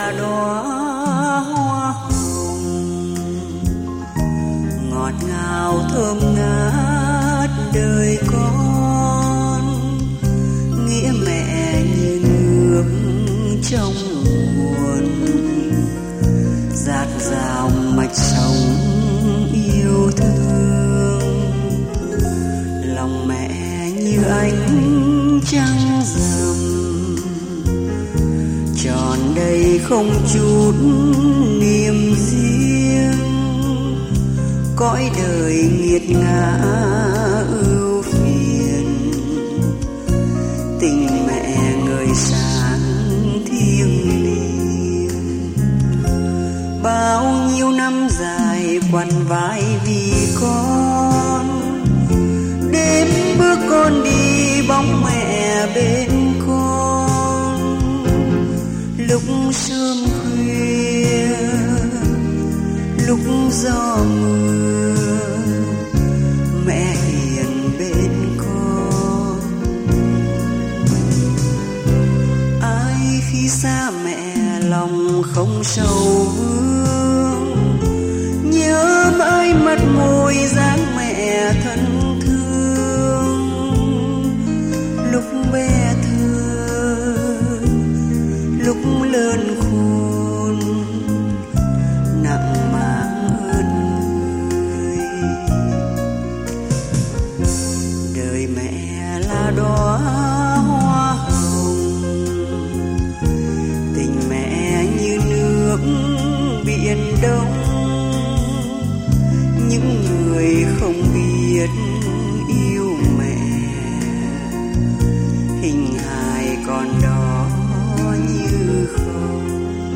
là đóa hoa hồng ngọt ngào thơm ngát đời con, nghĩa mẹ như nước trong nguồn dạt dào mạch sống yêu thương. Lòng mẹ như ánh trăng rằm tròn đầy không chút niềm riêng, cõi đời nghiệt ngã ưu phiền, tình mẹ người sáng thiêng liêng. Bao nhiêu năm dài quằn vai vì con, đêm bước con đi bóng mẹ bên con. Lúc sớm khuya, lúc gió mưa, mẹ hiền bên con. Ai khi xa mẹ lòng không sầu vương, nhớ mãi mắt môi dáng mẹ thân thương. Lúc bé thơ, lúc lớn khôn, nặng mang ơn người. Đời mẹ là đóa hoa hồng, tình mẹ như nước biển đông. Những người không biết yêu mẹ, hình hài còn đó như không.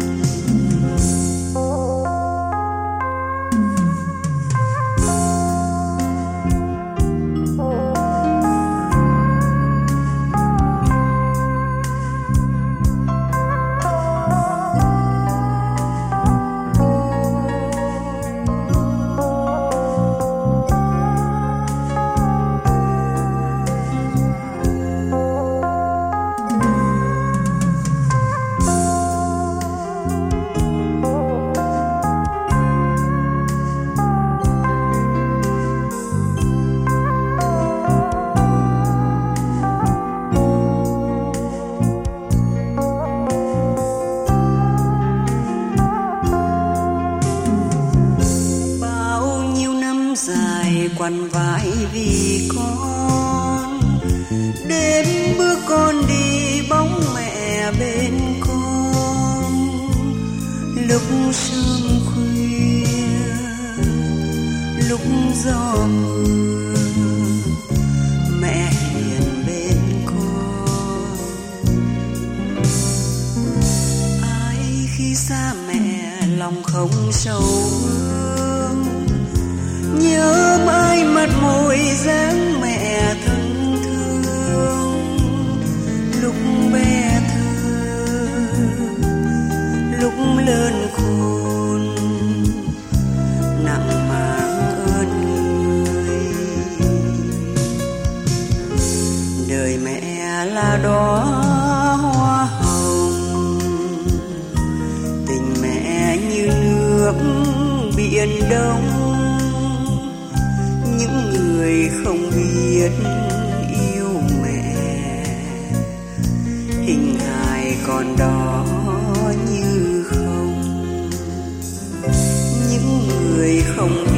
Quằn vãi vì con, đến bước con đi bóng mẹ bên con. Lúc sớm khuya, lúc gió mưa, mẹ hiền bên con. Ai khi xa mẹ lòng không sầu vương, nhớ mãi mắt môi dáng mẹ thân thương. Lúc bé thơ, lúc lớn khôn, nặng mang ơn người. Đời mẹ là đóa hoa hồng, tình mẹ như nước biển đông. Những người không biết yêu mẹ, hình hài còn đó như không. Những người không